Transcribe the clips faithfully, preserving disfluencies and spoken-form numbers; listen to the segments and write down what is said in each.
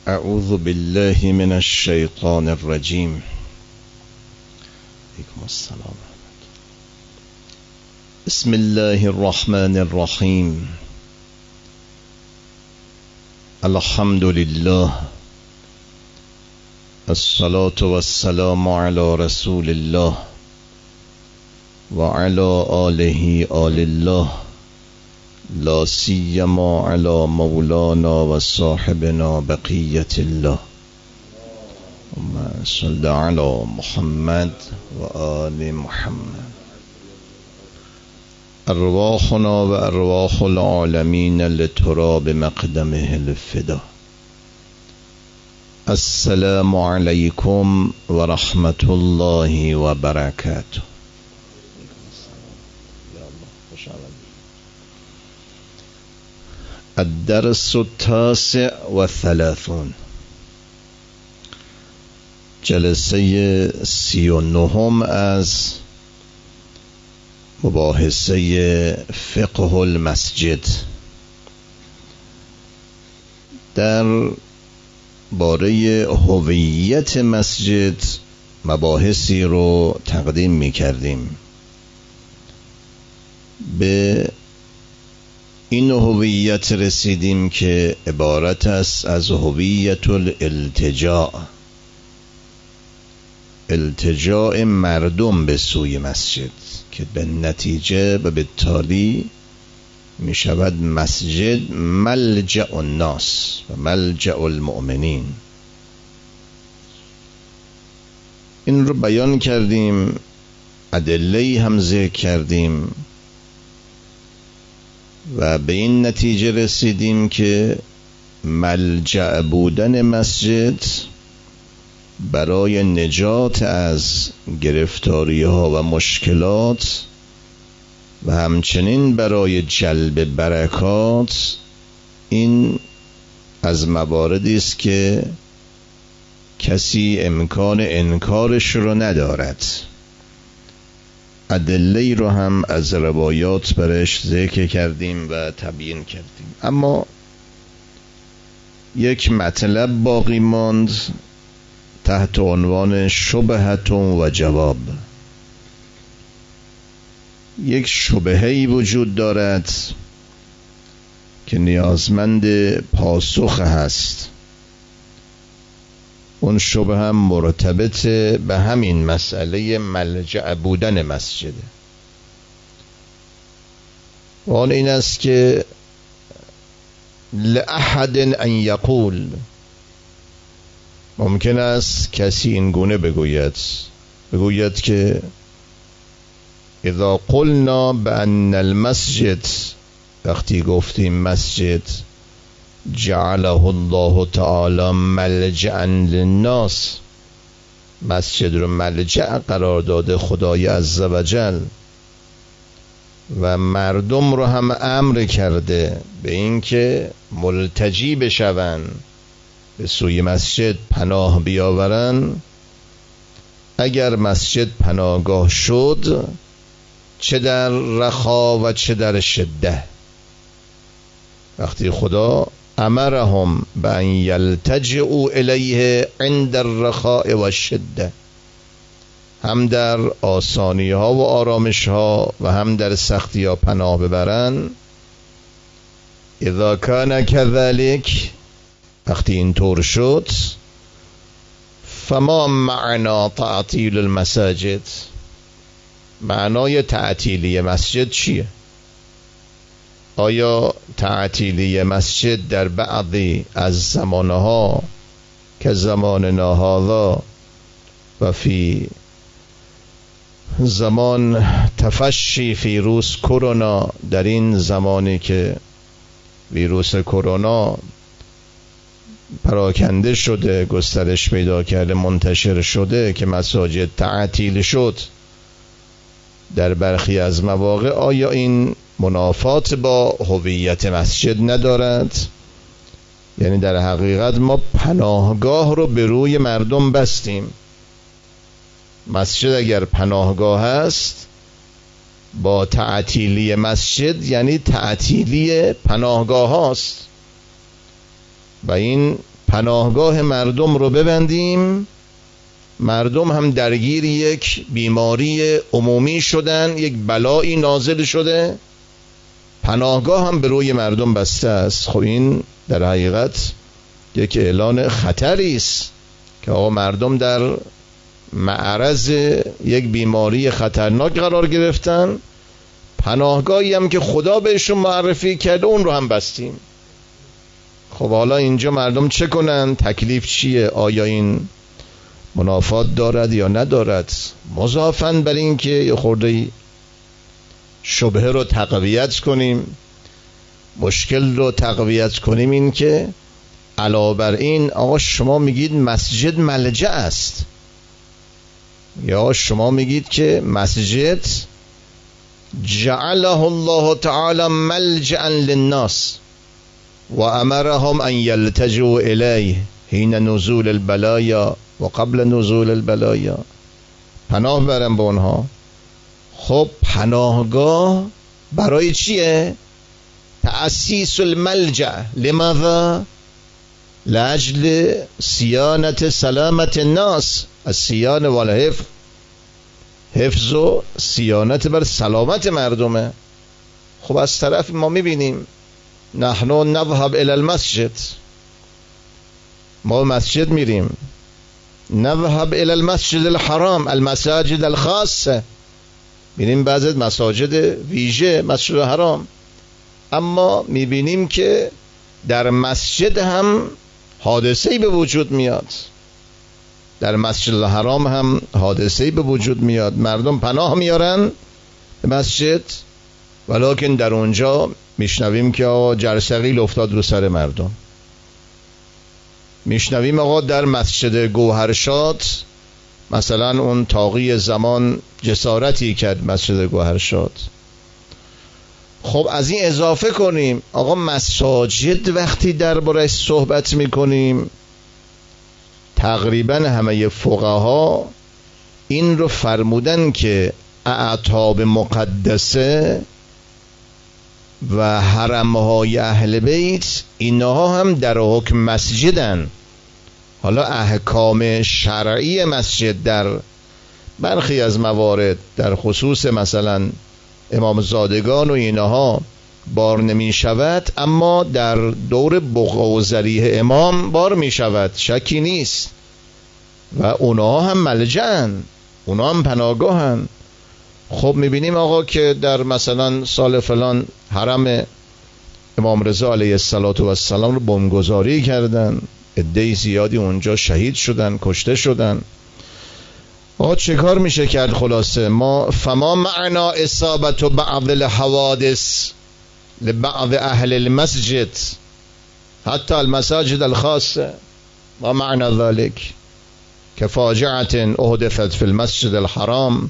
اعوذ بالله من الشیطان الرجیم. علیکم السلام. بسم الله الرحمن الرحیم. الحمد لله، الصلاة والسلام على رسول الله وعلى آله آل الله، لا سیما علی مولانا و صاحبنا بقیت الله. اللهم صل علی محمد و آل محمد. ارواحنا و ارواح العالمین لتراب مقدمه الفدا. السلام علیکم و رحمت الله و برکاته. الدرس التاسع و ثلاثون، جلسه سی و نهم از مباحثه فقه المسجد. در باره هویت مسجد مباحثی رو تقدیم می کردیم. به این هویت رسیدیم که عبارت است از هویت الالتجاء، التجاء مردم به سوی مسجد، که به نتیجه و به تالی می شود مسجد ملجأ الناس و ملجأ المؤمنین. این رو بیان کردیم، ادله هم ذکر کردیم و به این نتیجه رسیدیم که ملجأ بودن مسجد برای نجات از گرفتاری ها و مشکلات و همچنین برای جلب برکات، این از مواردی است که کسی امکان انکارش رو ندارد. ادله رو هم از روایات برش ذکر کردیم و تبیین کردیم. اما یک مطلب باقی ماند تحت عنوان شبهة و جواب. یک شبهه‌ای وجود دارد که نیازمند پاسخ هست. اون شبهه هم مرتبط به همین مسئله ملجأ بودن مسجد. و آن این است که لأحد ان یقول، ممکن است کسی این گونه بگوید بگوید که اذا قلنا بأن المسجد، وقتی گفتیم مسجد جعله الله تعالی ملجأ للناس، مسجد رو ملجأ قرار داده خدای عزوجل و مردم رو هم امر کرده به این که ملتجی بشون، به سوی مسجد پناه بیاورن. اگر مسجد پناهگاه شد، چه در رخا و چه در شده، وقتی خدا امرهم بأن یلتجئوا الیه عند الرخاء و الشده، هم در آسانی ها و آرامش ها و هم در سختی ها پناه ببرن. اذا کان کذلک، وقتی این طور شد، فما معنا تعطیل المساجد، معنای تعطیلی مسجد چیه؟ آیا تعطیلی مسجد در بعضی از زمانها که زماننا هذا و فی زمان تفشی ویروس کرونا، در این زمانی که ویروس کرونا پراکنده شده، گسترش پیدا کرده، منتشر شده، که مساجد تعطیل شد در برخی از مواقع، آیا این منافات با هویت مسجد ندارد؟ یعنی در حقیقت ما پناهگاه رو به روی مردم بستیم. مسجد اگر پناهگاه است، با تعطیلی مسجد یعنی تعطیلی پناهگاه هاست و این پناهگاه مردم رو ببندیم، مردم هم درگیر یک بیماری عمومی شدن، یک بلایی نازل شده، پناهگاه هم به روی مردم بسته است. خب این در حقیقت یک اعلان خطری است که آقا مردم در معرض یک بیماری خطرناک قرار گرفتن، پناهگاهی هم که خدا بهشون معرفی کرده اون رو هم بستیم. خب حالا اینجا مردم چه کنن؟ تکلیف چیه؟ آیا این منافات دارد یا ندارد؟ مضافاً بر این که یه خورده شبهه رو تقویت کنیم، مشکل رو تقویت کنیم، این که علاوه بر این آقا شما میگید مسجد ملجأ است، یا شما میگید که مسجد جعله الله تعالی ملجأ للناس و امرهم ان یلتجوا الیه حین نزول البلایا و قبل نزول البلایا، پناه برن به اونها. خب پناهگاه برای چیه؟ تأسیس الملجأ لماذا؟ لاجل صیانت سلامت الناس، الصیانه والحفظ، حفظ و صیانت بر سلامت مردمه. خب از طرف ما میبینیم نحن نذهب الى المسجد، ما مسجد میریم، نذهب الى المسجد الحرام، المساجد الخاصه، میریم بعضی مساجد ویژه، مسجد الحرام، اما میبینیم که در مسجد هم حادثه‌ای به وجود میاد، در مسجد الحرام هم حادثه‌ای به وجود میاد، مردم پناه میارن به مسجد، ولکن در اونجا میشنویم که آقا جرثقیل افتاد رو سر مردم، میشنویم آقا در مسجد گوهرشاد مثلا اون تاقی زمان جسارتی کرد، مسجد گوهرشاد. خب از این اضافه کنیم آقا مساجد وقتی درباره صحبت میکنیم، تقریبا همه فقها این رو فرمودن که اعتاب مقدسه و حرمهای اهل بیت اینها هم در حکم مسجدن. حالا احکام شرعی مسجد در برخی از موارد در خصوص مثلا امام زادگان و اینها بار نمی شود، اما در دور بقعه و ذریح امام بار می شود، شکی نیست، و اونها هم ملجأن، اونها هم پناهگاهن. خب میبینیم آقا که در مثلا سال فلان حرم امام رضا علیه السلام رو بمبگذاری کردن، عده زیادی اونجا شهید شدن، کشته شدن. آقا چه کار میشه کرد؟ خلاصه ما فما معنا اصابت بعض الحوادث لبعض اهل المسجد حتی المساجد الخاصه، ما معنى ذلك كفاجعة احدثت في المسجد الحرام.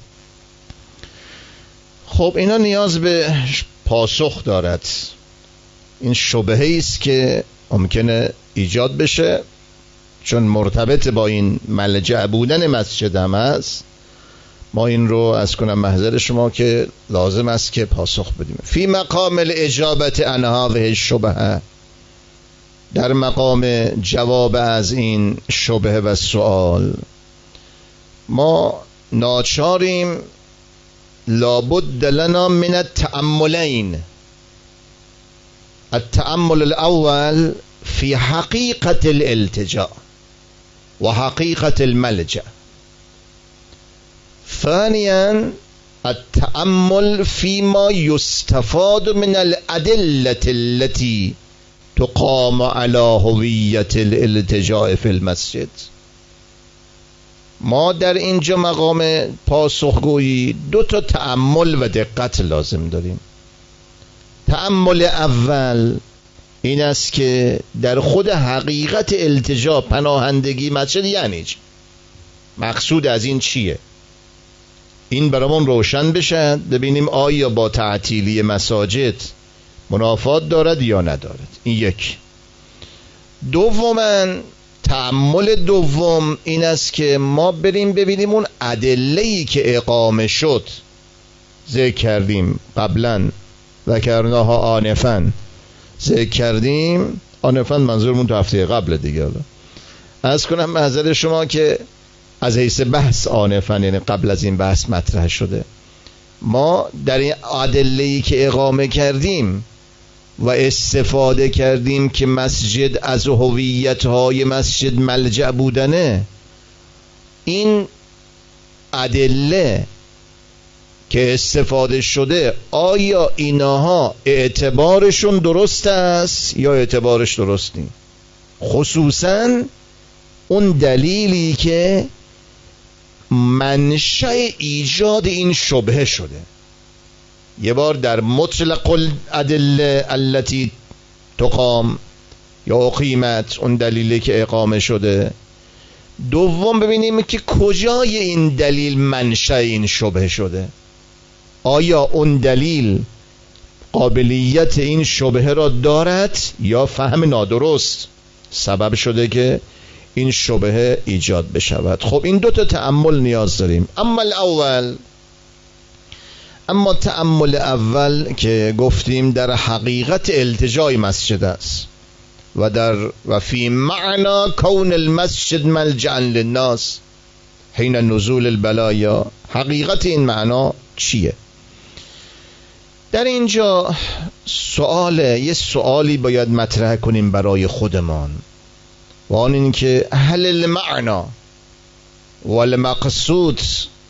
خب اینا نیاز به پاسخ دارد، این شبهه است که ممکنه ایجاد بشه چون مرتبط با این ملجأ بودن مسجد هم هست. ما این رو از کنم محضر شما که لازم است که پاسخ بدیم. فی مقام الاجابت عن هذه الشبهه، در مقام جواب از این شبهه و سوال ما ناچاریم لابد لنا من التأملين. التأمل الأول في حقيقة الالتجاء وحقيقة الملجأ. ثانيا التأمل فيما يستفاد من الأدلة التي تقام على هوية الالتجاء في المسجد. ما در اینجا مقام پاسخگویی دو تا تأمل و دقت لازم داریم. تأمل اول این است که در خود حقیقت التجا، پناهندگی مسجد یعنی چی؟ مقصود از این چیه؟ این برامون روشن بشه، ببینیم آیا با تعطیلی مساجد منافات دارد یا ندارد. این یک. دوماً تأمل دوم این است که ما بریم ببینیم اون ادله‌ای که اقامه شد، ذکر کردیم قبلا، ذکرناها آنفاً، ذکر کردیم آنفاً، منظورمون تو هفته قبل دیگه. عرض کنم معذرت شما که از حیث بحث آنفن، یعنی قبل از این بحث مطرح شده، ما در این ادله‌ای که اقامه کردیم و استفاده کردیم که مسجد از هویت‌های مسجد ملجأ بودنه، این ادله که استفاده شده آیا اینها اعتبارشون درست است یا اعتبارش درست نیست؟ خصوصا اون دلیلی که منشأ ایجاد این شبهه شده. یه بار در مطلق الادله التي تقام یا اقیمت، اون دلیلی که اقامه شده. دوم ببینیم که کجای این دلیل منشأ این شبهه شده. آیا اون دلیل قابلیت این شبهه را دارد یا فهم نادرست سبب شده که این شبهه ایجاد بشود؟ خب این دو تا تأمل نیاز داریم. اما الاول، اما تأمل اول که گفتیم در حقیقت التجای مسجد است و در و فی معنی کون المسجد ملجأ للناس حین نزول البلایا، حقیقت این معنا چیه؟ در اینجا سوال یه سوالی باید مطرح کنیم برای خودمان، و آن این که هل المعنى والمقصود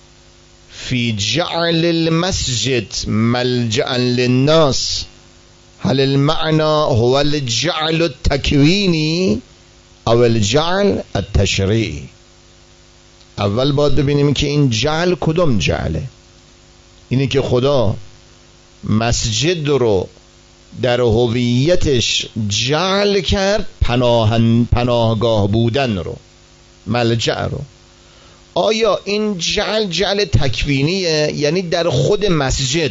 فی جعل المسجد ملجأ للناس، هل المعنى هو الجعل التکوینی او الجعل التشریعی؟ اول باید ببینیم که این جعل کدوم جعله. اینی که خدا مسجد رو در هویتش جعل کرد، پناهن پناهگاه بودن رو، ملجأ رو. آیا این جعل جعل تکوینیه؟ یعنی در خود مسجد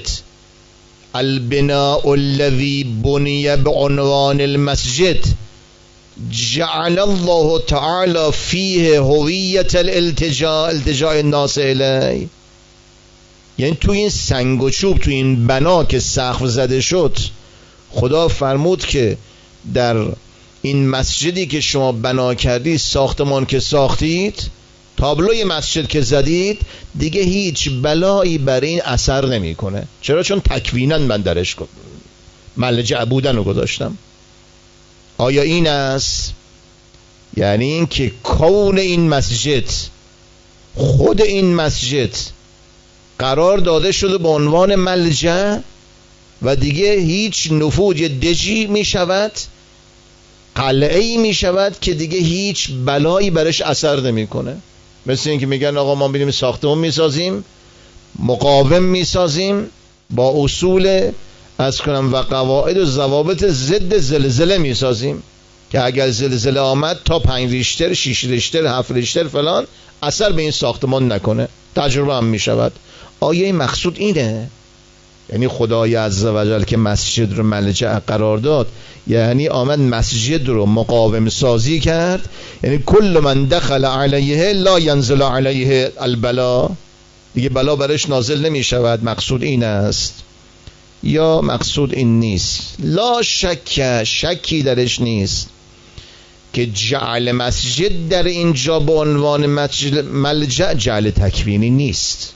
البناء الذي بني بعنوان المسجد جعل الله تعالى فيه هویت الالتجاء، التجاء الناس الیه؟ یعنی تو این سنگ و چوب، تو این بنا که سقف زده شد، خدا فرمود که در این مسجدی که شما بنا کردید، ساختمان که ساختید، تابلوی مسجد که زدید، دیگه هیچ بلایی بر این اثر نمیکنه. چرا؟ چون تکویناً من درش ملجأ بودن رو گذاشتم. آیا این است؟ یعنی این که کون این مسجد، خود این مسجد قرار داده شده به عنوان ملجأ و دیگه هیچ نفوذ دژی می شود، قلعه‌ای می شود که دیگه هیچ بلایی برش اثر نمی کنه. مثل این که میگن آقا ما بریم ساختمون می سازیم، مقاوم می سازیم، با اصول از کنم و قواعد و ضوابط ضد زلزله می سازیم که اگر زلزله آمد تا پنج ریشتر، شش ریشتر، هفت ریشتر فلان اثر به این ساختمان نکنه. تجربه هم می شود. آیا این مقصود اینه؟ یعنی خدای عزوجل که مسجد رو ملجأ قرار داد، یعنی آمد مسجد رو مقاوم سازی کرد، یعنی کل من دخل علیه لا ینزل علیه البلا، دیگه بلا برش نازل نمی شود. مقصود این است یا مقصود این نیست؟ لا شک، شکی درش نیست که جعل مسجد در اینجا به عنوان مسجد ملجأ جعل تکوینی نیست.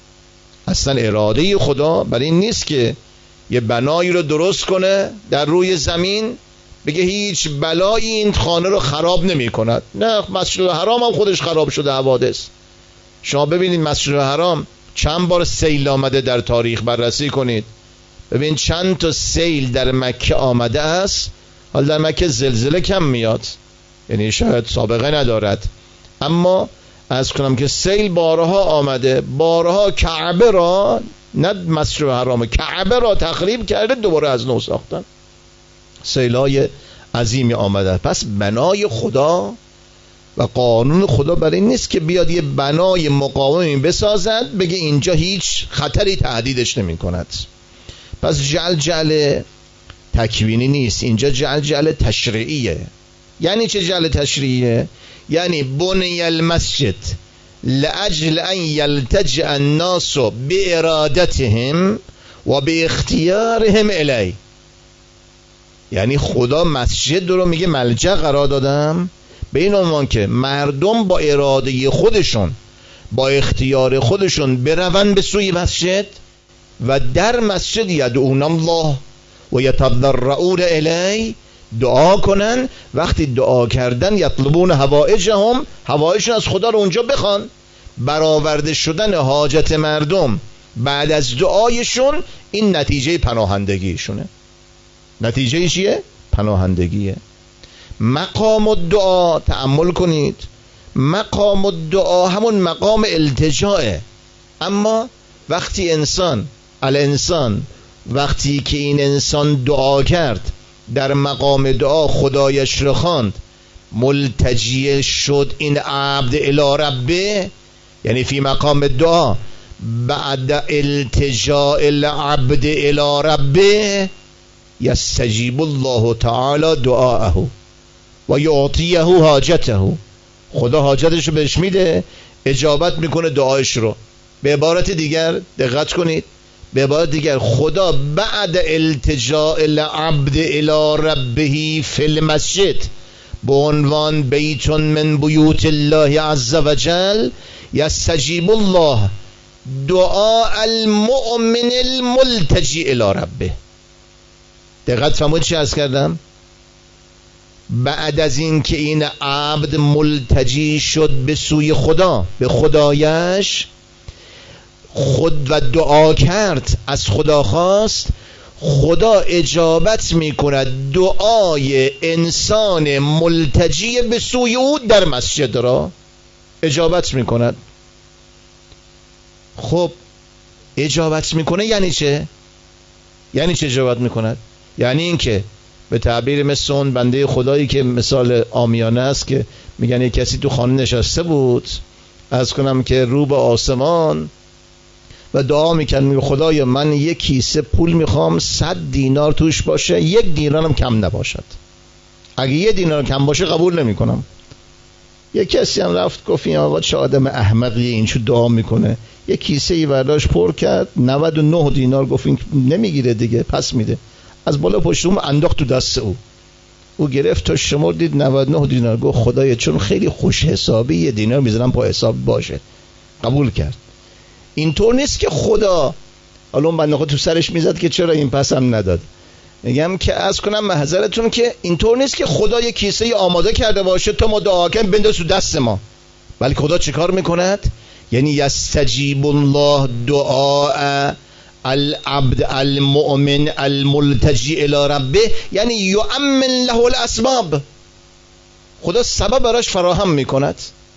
اصلا اراده خدا برای این نیست که یه بنایی رو درست کنه در روی زمین بگه هیچ بلایی این خانه رو خراب نمی کند. نه، مسجد الحرام هم خودش خراب شده حوادث. شما ببینید مسجد الحرام چند بار سیل آمده در تاریخ، بررسی کنید ببین چند تا سیل در مکه آمده است. حالا در مکه زلزله کم میاد، یعنی شاید سابقه ندارد، اما از کنم که سیل بارها آمده، بارها کعبه را، نه مسجد الحرام، کعبه را تخریب کرده، دوباره از نو ساختن. سیلای عظیمی آمده. پس بنای خدا و قانون خدا برای این نیست که بیاد یه بنای مقاومی بسازد بگه اینجا هیچ خطری تهدیدش نمی کند. پس جعل جعل تکوینی نیست، اینجا جعل جعل تشریعیه. یعنی چه جعل تشریعیه؟ یعنی بنی المسجد لأجل ان یلتجئ الناس بارادتهم و باختیارهم الی. یعنی خدا مسجد رو میگه ملجأ قرار دادم به این عنوان که مردم با اراده خودشون، با اختیار خودشون بروند به سوی مسجد و در مسجد یدعون الله و یتضرعون الیه، دعا کنن. وقتی دعا کردن یطلبون حوائجهم، حوائجشون از خدا رو اونجا بخوان. برآورده شدن حاجت مردم بعد از دعایشون این نتیجه پناهندگیشونه. نتیجه چیه؟ پناهندگیه. مقام الدعا، تأمل کنید، مقام الدعا همون مقام التجاءه. اما وقتی انسان الانسان وقتی که این انسان دعا کرد، در مقام دعا خدایش رو خواند، ملتجی شد این عبد الی ربه، یعنی فی مقام دعا بعد التجاء العبد الی ربه یستجیب الله تعالی دعاءه و یعطیه حاجته. خدا حاجتش رو بهش میده، اجابت میکنه دعایش رو. به عبارت دیگر، دقت کنید، به عبارت دیگر خدا بعد التجاء العبد الی ربه فی المسجد به عنوان بیت من بیوت الله عز وجل یستجیب الله دعاء المؤمن الملتجی الی ربه. دقت فرمودید چی عرض کردم؟ بعد از این که این عبد ملتجی شد به سوی خدا، به خدایش، خود و دعا کرد، از خدا خواست، خدا اجابت میکند دعای انسان ملتجی به سوی او در مسجد را اجابت میکند. خب اجابت میکنه یعنی چه؟ یعنی چه اجابت میکند؟ یعنی این که به تعبیر مثل اون بنده خدایی که مثال عامیانه است که میگن یک کسی تو خانه نشسته بود، عرض کنم که رو به آسمان و دعا میکنه، میگه خدایا من یک کیسه پول میخوام صد دینار توش باشه، یک دینار هم کم نباشد. اگه یک دینار کم باشه قبول نمیکنم. یک کسی هم رفت گفت این آقا چه آدم احمقیه، این چه دعا میکنه، یک کیسه ای برداشت پر کرد، نود و نه دینار، گفت این نمیگیره دیگه، پس میده. از بالا پشت اون انداخت تو دست او، او گرفت تا شمار دید نود و نه دینار، گفت خدایا چون خیلی خوش حسابی یه دینار میذارم پای حساب باشه، قبول کرد. اینطور نیست که خدا، حالا اون بنده خدا تو سرش میزد که چرا این پسم نداد. میگم که از کنم محضرتون که اینطور نیست که خدا یه کیسه آماده کرده باشه تا ما دعا کنیم بنداز تو دست ما، بلکه خدا چه کار میکند؟ یعنی یستجیب الله دعاء العبد المؤمن الملتجی الی ربه، یعنی یؤمن له الاسباب. خدا سبب براش فراهم میکند،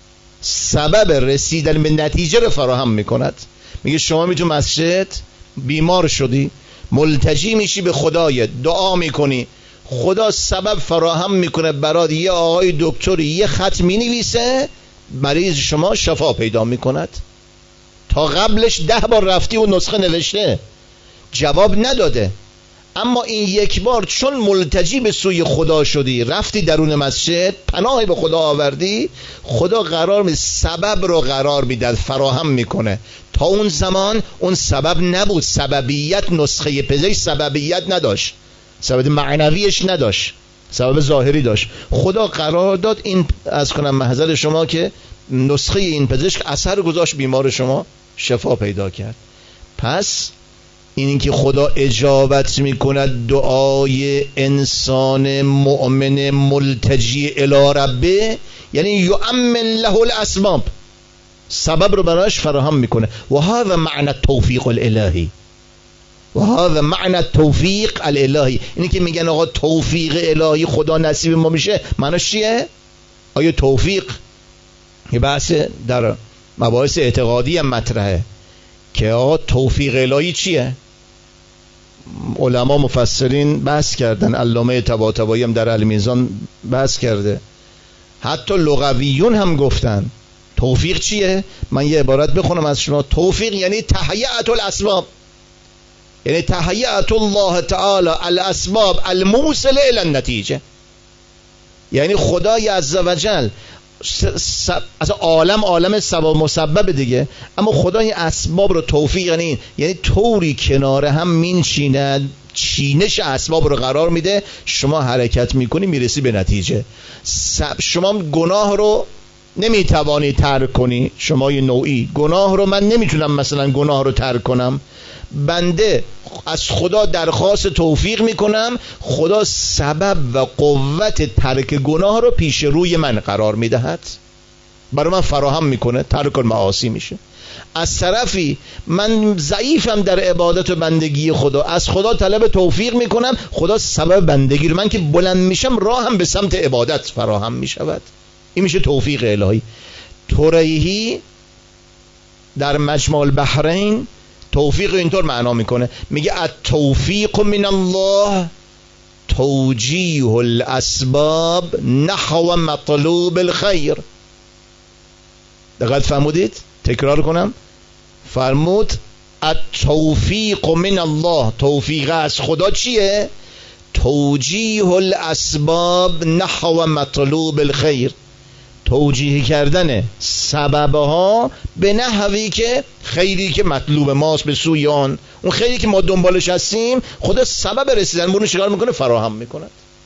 سبب رسیدن به نتیجه رو فراهم میکند. میگه شما می تو مسجد بیمار شدی، ملتجی میشی به خدای، دعا میکنی، خدا سبب فراهم میکنه برات، یه آقای دکتری یه خط مینویسه، مریض شما شفا پیدا میکند. تا قبلش ده بار رفتی و نسخه نوشته جواب نداده، اما این یک بار چون ملتجی به سوی خدا شدی، رفتی درون مسجد، پناهی به خدا آوردی، خدا قرار می سبب رو قرار میده، فراهم میکنه. تا اون زمان اون سبب نبود، سببیت، نسخه پزشک سببیت نداشت، سبب معنویش نداشت، سبب ظاهری داشت. خدا قرار داد این، از کنم محضر شما، که نسخه این پزشک اثر گذاشت، بیمار شما شفا پیدا کرد. پس این که خدا اجابت میکند دعای انسان مؤمن ملتجی الی ربه، یعنی یؤمن له الاسباب، سبب رو براش فراهم میکنه. و هذا معنی التوفیق الالهی، و هذا معنی التوفیق الالهی. اینی که میگن آقا توفیق الهی خدا نصیب ما میشه، معنیش چیه؟ آیا توفیق، یه بحث در مباحث اعتقادی هم مطرحه که آقا توفیق الهی چیه؟ علما مفسرین بحث کردن، علامه طباطبایی هم در المیزان بحث کرده، حتی لغویون هم گفتن توفیق چیه؟ من یه عبارت بخونم از شما. توفیق یعنی تهیئت الاسباب، یعنی تهیئت الله تعالی الاسباب الموصل الی النتیجه. یعنی خدای عزوجل اصلا عالم عالم سبب مسبب دیگه، اما خدا این اسباب رو توفیق، یعنی یعنی طوری کنار هم مینشیند چینش اسباب رو قرار میده، شما حرکت میکنی میرسی به نتیجه. شما گناه رو نمیتوانی ترک کنی، شما یه نوعی گناه رو من نمیتونم مثلا گناه رو ترک کنم، بنده از خدا درخواست توفیق میکنم، خدا سبب و قوت ترک گناه رو پیش روی من قرار میدهد، برای من فراهم میکنه، ترک المعاصی میشه. از طرفی من ضعیفم در عبادت و بندگی خدا، از خدا طلب توفیق میکنم، خدا سبب بندگی رو، من که بلند میشم راهم به سمت عبادت فراهم میشود. این میشه توفیق الهی. توریهی در مجمع البحرین توفیق اینطور معنا میکنه، میگه التوفیق من الله توجیه الاسباب نحو مطلوب الخیر. دقت فرمودید؟ تکرار کنم، فرمود التوفیق من الله، توفیق از خدا چیه؟ توجیه الاسباب نحو مطلوب الخیر، توجیه کردن سببها به نحوی که خیری که مطلوب ماست، به سوی آن، اون خیری که ما دنبالش هستیم، خدا سبب رسیدن برون شکار میکنه، فراهم میکنه.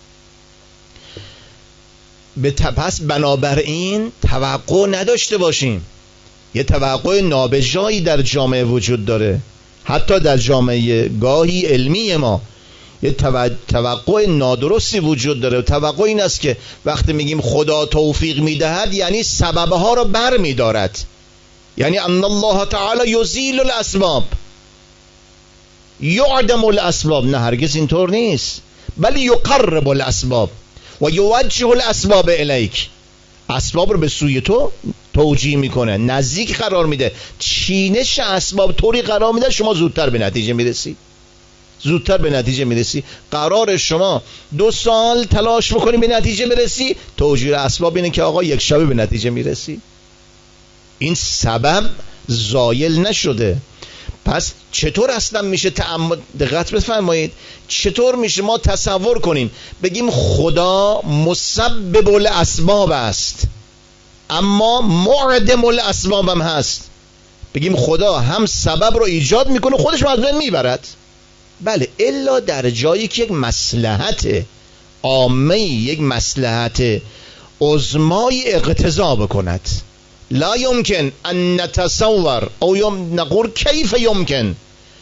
به پس بنابراین توقع نداشته باشیم. یه توقع نابجایی در جامعه وجود داره، حتی در جامعه گاهی علمی ما یه توقع نادرستی وجود داره. توقع این است که وقتی میگیم خدا توفیق میدهد یعنی سببها رو بر میدارد، یعنی ان الله تعالی یزیل الاسباب یعدم الاسباب. نه، هرگز اینطور نیست، بل یقرب الاسباب و یوجه الاسباب الیک. اسباب رو به سوی تو توجیه میکنه، نزدیک قرار میده، چینش اسباب طوری قرار میده شما زودتر به نتیجه میرسی، زودتر به نتیجه میرسی. قرار شما دو سال تلاش بکنی به نتیجه برسی، توجیه اسباب اینه که آقا یک شبه به نتیجه میرسی. این سبب زایل نشده. پس چطور اصلا میشه تعمد، دقت بفرمایید، چطور میشه ما تصور کنیم بگیم خدا مسبب الاسباب است اما معدم الاسباب هم هست، بگیم خدا هم سبب رو ایجاد میکنه خودش رو از بین میبرد؟ بله، الا در جایی که یک مصلحت عامه، یک مصلحت عظمای اقتضا بکند. لا يمكن ان نتصور او يم نقول كيف يمكن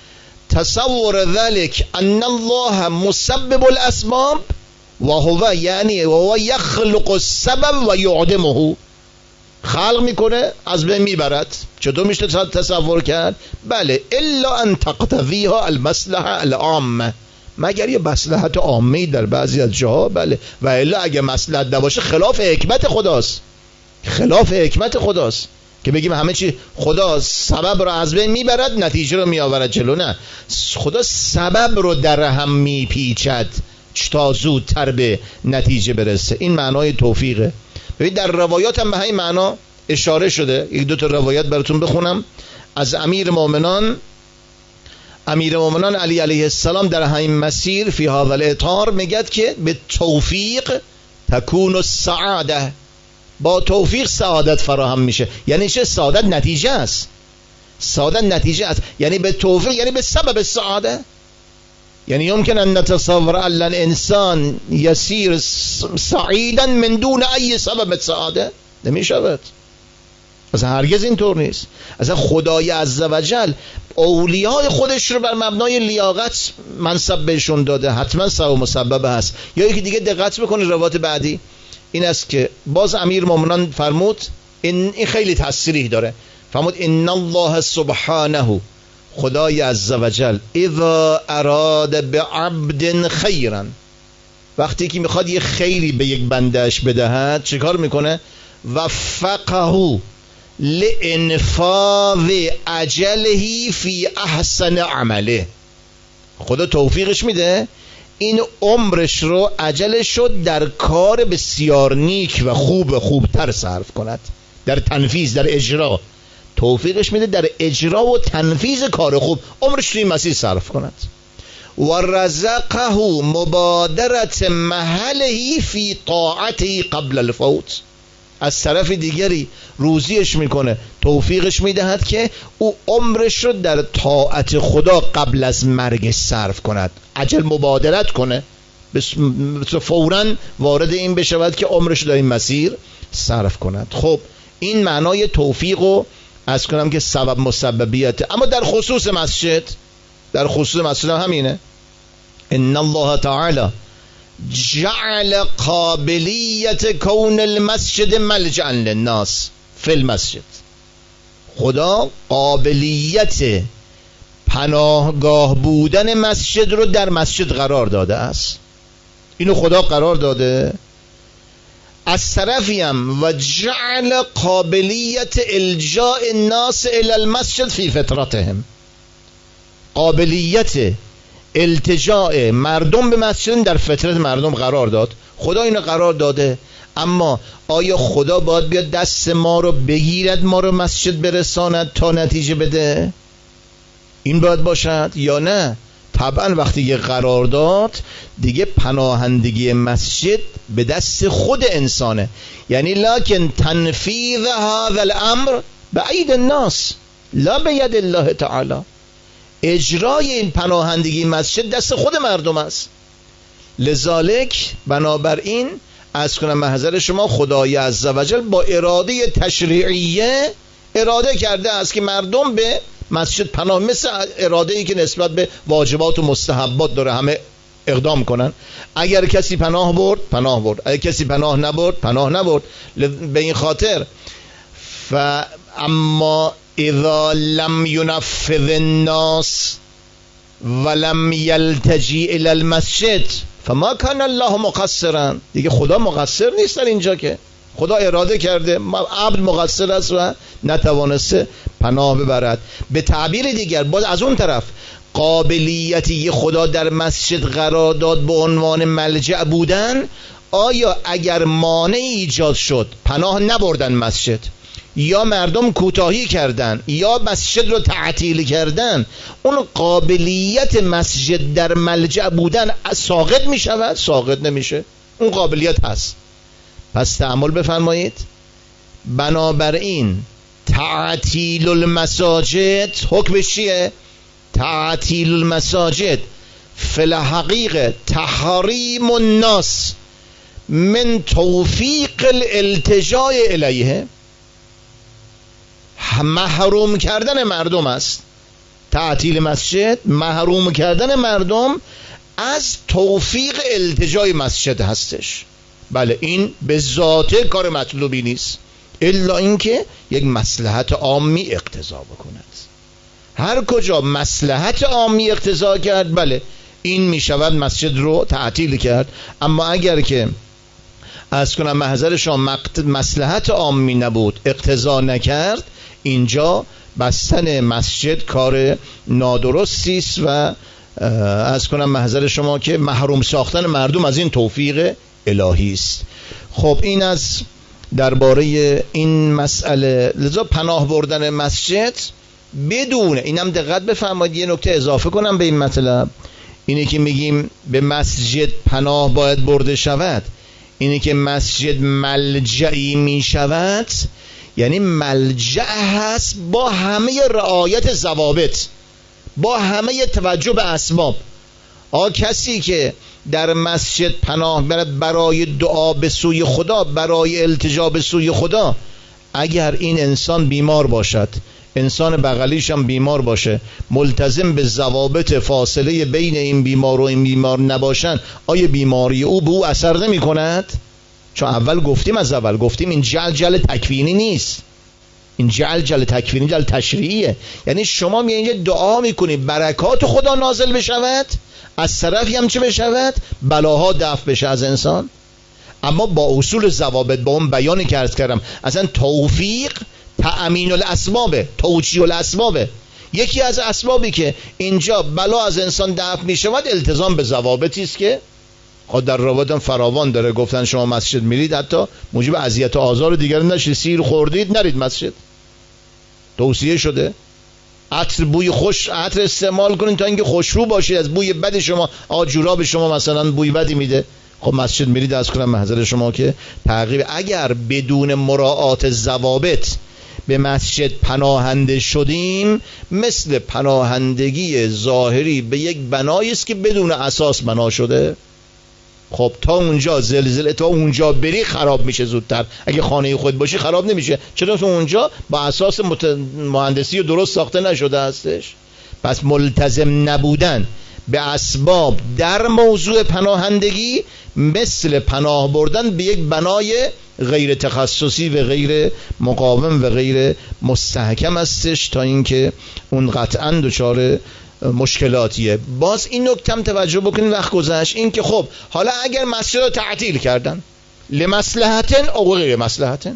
تصور ذلك ان الله مسبب الاسباب وهو يعني وهو يخلق السبب ويعدمه. خلق میکنه از بین میبرد. چطور میشه تصور کرد؟ بله، الا ان تقتضیها المصلحه العامه، مگر یه مصلحت عامه در بعضی از جاها. بله، و الا اگه مصلحت نباشه خلاف حکمت خداست، خلاف حکمت خداست که بگیم همه چی خدا سبب رو از بین میبرد نتیجه رو میآورد جلو. نه، خدا سبب رو در هم میپیچد تا زودتر به نتیجه برسه. این معنای توفیقه. ببین در روایات هم به همین معنا اشاره شده. یک دو تا روایت براتون بخونم از امیر مومنان امیر مومنان علی علیه السلام در همین مسیر فی هذا الاطار میگه که به توفیق تکون السعاده، با توفیق سعادت فراهم میشه. یعنی چه؟ سعادت نتیجه است، سعادت نتیجه است، یعنی به توفیق، یعنی به سبب سعاده. یعنی يمكن ان نتصور ان الانسان يسير سعيدا من دون اي سبب سعاده؟ نمیشود، اصلا هرگز اینطور نیست. اصلا خدای عزوجل اولیاء خودش رو بر مبنای لیاقت منصب بهشون داده، حتما سبب مسبب هست. یا یکی دیگه دقت بکنید روایت بعدی این است که باز امیر مومنان فرمود، این, این خیلی تصریح داره، فرمود ان الله سبحانه، خدای عزوجل، اذا اراد بعبد خیرا، وقتی که میخواد یه خیری به یک بندهش بدهد چه کار میکنه؟ وفقه لانفاذ اجله فی احسن عمله. خدا توفیقش میده این عمرش رو، اجلش رو در کار بسیار نیک و خوب خوبتر صرف کند، در تنفیذ، در اجرا. توفیقش میده در اجرا و تنفیذ کار خوب، عمرش توی مسیر صرف کند. و رزقه مبادرت محله فی طاعته قبل الفوت. از طرف دیگری روزیش میکنه، توفیقش میدهد که او عمرش رو در طاعت خدا قبل از مرگش صرف کند، عجل مبادرت کنه، فوراً وارد این بشود که عمرش رو در این مسیر صرف کند. خب این معنای توفیق رو از کنم که سبب مسببیت. اما در خصوص مسجد، در خصوص مسجد هم همینه. ان الله تعالی جعل قابلیت کون المسجد ملجأ للناس فی المسجد. خدا قابلیت پناهگاه بودن مسجد رو در مسجد قرار داده است. اینو خدا قرار داده. از طرفی هم و جعل قابلیت الجاء الناس الی المسجد فی فطرتهم، قابلیت التجاء مردم به مسجد در فطرت مردم قرار داد. خدا اینو قرار داده. اما آیا خدا باید بیاد دست ما رو بگیرد ما رو مسجد برساند تا نتیجه بده؟ این باید باشد یا نه؟ طبعا وقتی یه قرار داد دیگه پناهندگی مسجد به دست خود انسانه. یعنی لکن تنفیذ هذا الامر بعید الناس لا بید الله تعالی. اجرای این پناهندگی مسجد دست خود مردم است. لذالک بنابراین از کنم محضر شما خدای عزوجل با اراده تشریعیه اراده کرده است که مردم به مسجد پناه، مثل اراده ای که نسبت به واجبات و مستحبات داره همه اقدام کنن. اگر کسی پناه برد پناه برد، اگر کسی پناه نبرد پناه نبرد. به این خاطر ف اما اذا لم ينفذ الناس ولم يلتجئ الى المسجد فما كان الله مقصرا. دیگه خدا مقصر نیست در اینجا، که خدا اراده کرده، عبد مقصر است و نتوانسته پناه ببرد. به تعبیر دیگر باز از اون طرف قابلیتی خدا در مسجد قرار داد به عنوان ملجأ بودن. آیا اگر مانعی ایجاد شد پناه نبردن مسجد، یا مردم کوتاهی کردن، یا مسجد رو تعطیل کردن، اون قابلیت مسجد در ملجأ بودن ساقط می شود؟ ساقط نمیشه، اون قابلیت هست. پس تأمل بفرمایید. بنابراین تعطیل المساجد حکمش چیه؟ تعطیل المساجد فی الحقیقه تحریم الناس من توفیق الالتجاء الیه، محروم کردن مردم است. تعطیل مسجد محروم کردن مردم از توفیق التجای مسجد هستش. بله این به ذاته کار مطلوبی نیست، الا اینکه یک مصلحت عامی اقتضا بکند. هر کجا مصلحت عامی اقتضا کرد بله این می شود مسجد رو تعطیل کرد. اما اگر که از کنم محضر شما مصلحت عامی نبود، اقتضا نکرد، اینجا بستن مسجد کار نادرستی است و از کنم محضر شما که محروم ساختن مردم از این توفیق الهی است. خب این از درباره این مسئله. لذا پناه بردن مسجد بدون، اینم دقت بفرمایید یه نکته اضافه کنم به این مطلب، اینه که میگیم به مسجد پناه باید برده شود، اینه که مسجد ملجعی میشود، یعنی ملجع هست با همه رعایت ضوابط، با همه توجه به اسباب. آ کسی که در مسجد پناه برد برای دعا به سوی خدا، برای التجا به سوی خدا، اگر این انسان بیمار باشد، انسان بغلیش هم بیمار باشه، ملتزم به ضوابط فاصله بین این بیمار و این بیمار نباشن، آیا بیماری او به او اثر نمی کند؟ چون اول گفتیم، از اول گفتیم این جعل جعل تکوینی نیست، این جعل جعل تکوینی جعل تشریعیه. یعنی شما میگید دعا میکنید برکات خدا نازل بشود، از طرفی هم چه بشود؟ بلاها دفع بشه از انسان. اما با اصول ضوابط، با اون بیانی که عرض کردم، اصلا توفیق تأمین الاسبابه، توجیه الاسبابه. یکی از اسبابی که اینجا بلا از انسان دفع میشود التزام به ضوابطی است که خود در روابط فراوان داره. گفتن شما مسجد میرید حتی موجب اذیت و آزار دیگران نشید، سیر خوردید نرید مسجد، توصیه شده. عطر بوی خوش عطر استعمال کنید تا اینکه خوشبو باشید، از بوی بد شما آ جوراب شما مثلا بوی بدی میده، خب مسجد میرید از کنم محضر شما که تعقیب، اگر بدون مراعات ضوابط به مسجد پناهنده شدیم مثل پناهندگی ظاهری به یک بنایی است که بدون اساس بنا شده. خب تا اونجا زلزله، تا اونجا بری خراب میشه زودتر. اگه خانه خود باشی خراب نمیشه، چرا تو اونجا با اساس مهندسی درست ساخته نشده هستش. پس ملتزم نبودن به اسباب در موضوع پناهندگی مثل پناه بردن به یک بنای غیر تخصصی و غیر مقاوم و غیر مستحکم استش، تا اینکه اون قطعا دچار مشکلاتیه. باز این نکته هم توجه بکنید وقت گذشت، این که خب حالا اگر مسجد رو تعطیل کردن لمصلحتن او غیر مصلحتن،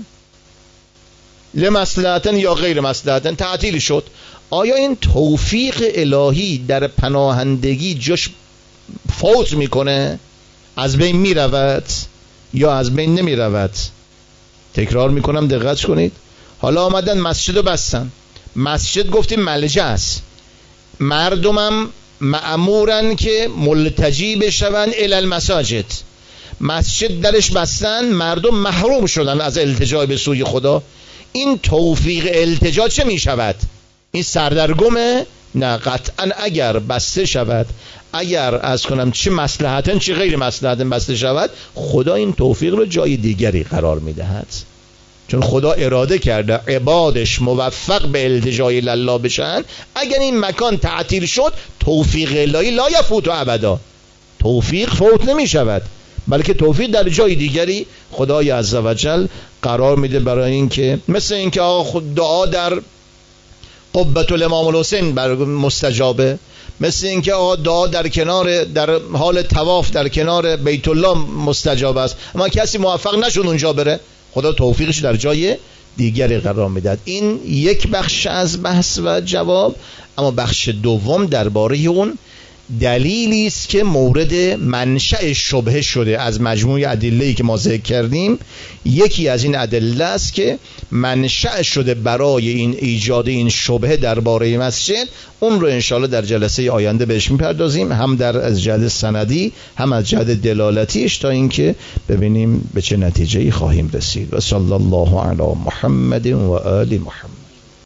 لمصلحتن یا غیر مصلحتن تعطیل شد، آیا این توفیق الهی در پناهندگی جاش فوت میکنه، از بین میرود یا از بین نمیرود؟ تکرار میکنم دقت کنید. حالا آمدن مسجد رو بستن، مسجد گفتیم ملجأ است، مردمم مأمورن که ملتجی بشون الی المساجد، مسجد درش بستن، مردم محروم شدن از التجا به سوی خدا. این توفیق التجا چه می شود؟ این سردرگمه؟ نه، قطعا اگر بسته شود، اگر از کنم چه مصلحتن چه غیر مصلحتن بسته شود، خدا این توفیق رو جای دیگری قرار می دهد، چون خدا اراده کرده عبادش موفق به التجای الله بشن. اگر این مکان تعطیل شد توفیق الهی لا یفوت ابدا، توفیق فوت نمی شود، بلکه توفیق در جای دیگری خدای عزوجل قرار میده، برای اینکه مثل اینکه آقا دعا در قبة الامام الحسین مستجابه، مثل اینکه آقا دعا در کنار در حال طواف در کنار بیت الله مستجاب است، اما کسی موفق نشد اونجا بره، خدا توفیقش در جای دیگری قرار میداد. این یک بخش از بحث و جواب. اما بخش دوم درباره اون دلیلی است که مورد منشأ شبهه شده از مجموع ادله‌ای که ما ذکر کردیم. یکی از این ادله است که منشأ شده برای این ایجاد این شبهه درباره مسجد. اون رو انشاءالله در جلسه آینده بهش میپردازیم، هم در از جهت سندی هم از جهت دلالتیش، تا اینکه ببینیم به چه نتیجه‌ای خواهیم رسید. و صلی الله علی محمد و آل محمد.